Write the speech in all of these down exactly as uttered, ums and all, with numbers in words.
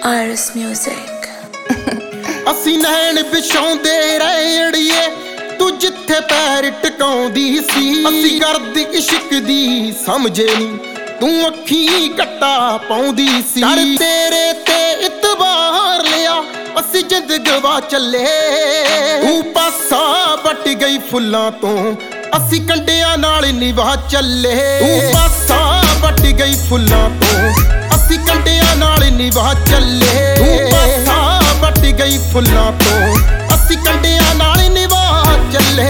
Iris Music। ਅਸੀਂ ਨੈਣ ਵਿਛਾਉਂਦੇ ਰਹੇ ਅੜੀਏ, ਤੂੰ ਜਿੱਥੇ ਪੈਰ ਟਿਕਾਉਂਦੀ ਸੀ। ਅਸੀਂ ਕਰਦੀ ਇਸ਼ਕ ਦੀ ਸਮਝੇ ਨੀ, ਤੂੰ ਅੱਖੀਂ ਕੱਟਾ ਪਾਉਂਦੀ ਸੀ। ਕਰ ਤੇਰੇ ਤੇ ਇਤਬਾਰ ਲਿਆ, ਅਸੀਂ ਜਿੰਦ ਗਵਾ ਚੱਲੇ। ਤੂੰ ਪਾਸਾ ਵੱਟ ਗਈ ਫੁੱਲਾਂ ਤੋਂ, ਅਸੀਂ ਕੰਡਿਆਂ ਨਾਲ ਨਿਭਾ ਚੱਲੇ। ਤੂੰ ਪਾਸਾ ਵੱਟ ਗਈ ਫੁੱਲਾਂ ਤੋਂ, ਅਸੀਂ ਕੰਡਿਆਂ ਨਾਲ ਨਿਭਾ ਚੱਲੇ। ਤੂੰ ਪਾਸਾ ਵੱਟ ਗਈ ਫੁੱਲਾਂ ਤੋਂ, ਅਸੀਂ ਕੰਡਿਆਂ ਨਾਲ ਨਿਭਾ ਚੱਲੇ।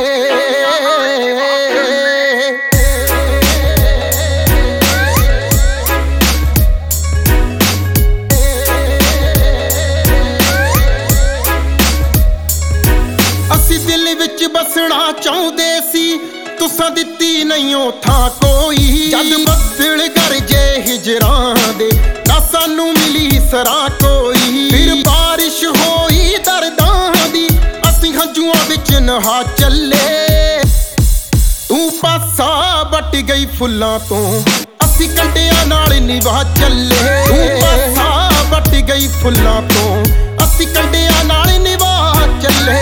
ਅਸੀਂ ਦਿਲ ਵਿੱਚ ਬਸਣਾ ਚਾਹੁੰਦੇ ਸੀ, ਤੁਸਾਂ ਦਿੱਤੀ ਨਹੀਂ ਓ ਥਾਂ ਕੋਈ। ਜਦ ਬੱਦਲ ਗਰਜੇ ਹਿਜਰਾਂ ਦੇ, ਨਾ ਸਾਨੂੰ ਮਿਲੀ ਸਰਾਂ ਕੋਈ। ਫਿਰ ਬਾਰਿਸ਼ ਹੋਈ ਦਰਦਾਂ ਦੀ, ਅਸੀਂ ਹੰਝੂਆਂ ਵਿੱਚ ਨਹਾ ਚੱਲੇ। ਤੂੰ ਪਾਸਾ ਵੱਟ ਗਈ ਫੁੱਲਾਂ ਤੋਂ, ਅਸੀਂ ਕੰਡਿਆਂ ਨਾਲ ਨਿਭਾ ਚੱਲੇ। ਤੂੰ ਪਾਸਾ ਵੱਟ ਗਈ ਫੁੱਲਾਂ ਤੋਂ, ਅਸੀਂ ਕੰਡਿਆਂ ਨਾਲ ਨਿਭਾ ਚੱਲੇ।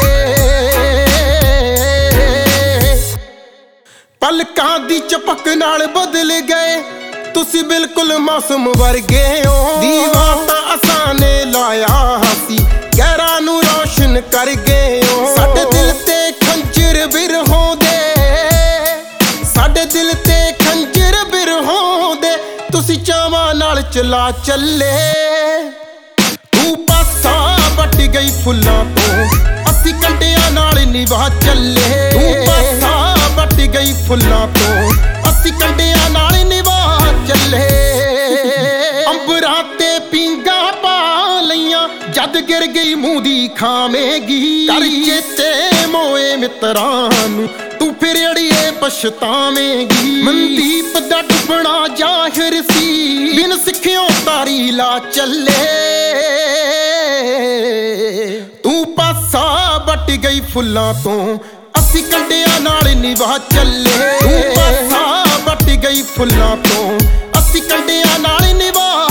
ਪਲਕਾਂ ਦੀ ਚਪਕ ਨਾਲ ਬਦਲ ਗਏ, ਤੁਸੀਂ ਬਿਲਕੁਲ ਮਾਸੂਮ ਵਰਗੇ ਹੋ। ਦੀਵਾ ਤਾਂ ਅਸਾਂ ਨੇ ਲਾਇਆ ਸੀ, ਗਹਿਰਾਂ ਨੂੰ ਰੋਸ਼ਨ ਕਰ ਗਏ ਹੋ। ਸਾਡੇ ਦਿਲ ਤੇ ਖੰਜਰ ਬਿਰਹੋਂ ਦੇ, ਸਾਡੇ ਦਿਲ ਤੇ ਖੰਜਰ ਬਿਰਹੋਂ ਦੇ, ਤੁਸੀਂ ਚਾਵਾਂ ਨਾਲ ਚਲਾ ਚੱਲੇ। ਤੂੰ ਪਾਸਾ ਵੱਟ ਗਈ ਫੁੱਲਾਂ ਤੋਂ, ਅਸੀਂ ਕੰਡਿਆਂ ਨਾਲ ਨਿਭਾ ਚੱਲੇ। ਤੂੰ ਪਾਸਾ ਵੱਟ ਗਈ ਫੁੱਲਾਂ ਤੋਂ, ਅਸੀਂ ਕੰਡਿਆਂ ਨਾਲ ਨਿਭਾ ਚੱਲੇ। ਅੰਬਰਾਂ ਤੇ ਪੀਂਘਾਂ ਪਾ ਲਈਆਂ, ਜਦ ਗਿਰ ਗਈ ਮੂੰਹ ਦੀ ਖਾਵੇਂਗੀ। ਕਰ ਚੇਤੇ ਮੋਏ ਮਿੱਤਰਾਂ ਨੂੰ, ਤੂੰ ਫਿਰ ਅੜੀਏ ਪਛਤਾਵੇਂਗੀ। ਮਨਦੀਪ ਦਾ ਡੁੱਬਣਾ ਜ਼ਾਹਿਰ ਸੀ, ਬਿਨ ਸਿੱਖਿਓ ਤਾਰੀ ਲਾ ਚੱਲੇ। ਤੂੰ ਪਾਸਾ ਵੱਟ ਗਈ ਫੁੱਲਾਂ ਤੋਂ, ਅਸੀਂ ਕੰਡਿਆਂ ਨਾਲ ਨਿਭਾ ਚੱਲੇ। ਤੂੰ ਪਾਸਾ ਵੱਟ ਗਈ ਫੁੱਲਾਂ ਤੋਂ, ਅਸੀਂ ਕੰਡਿਆਂ ਨਾਲ ਨਿਭਾ